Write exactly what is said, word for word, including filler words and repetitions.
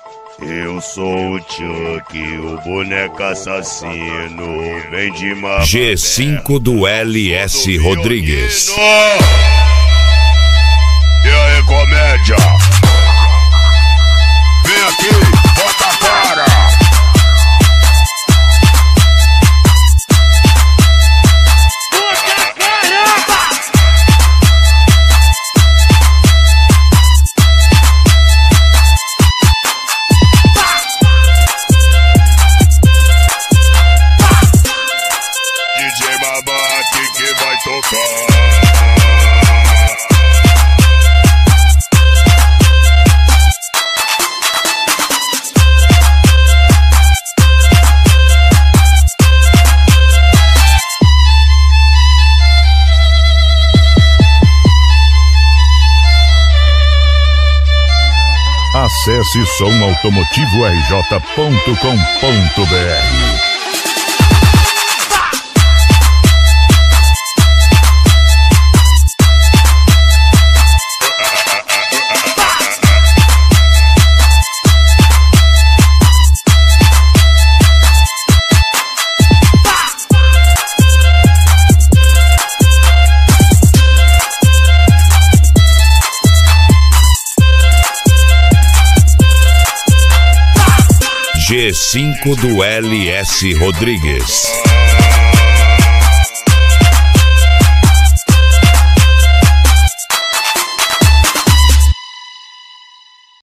Eu sou o Chuck, o boneco assassino, vem de Mabé. G cinco do L S Rodrigues. E aí, comédia? Vem aqui, bota a cara. D J Babaque que vai tocar. Acesse som automotivo r j ponto com ponto b r. G cinco do L S Rodrigues.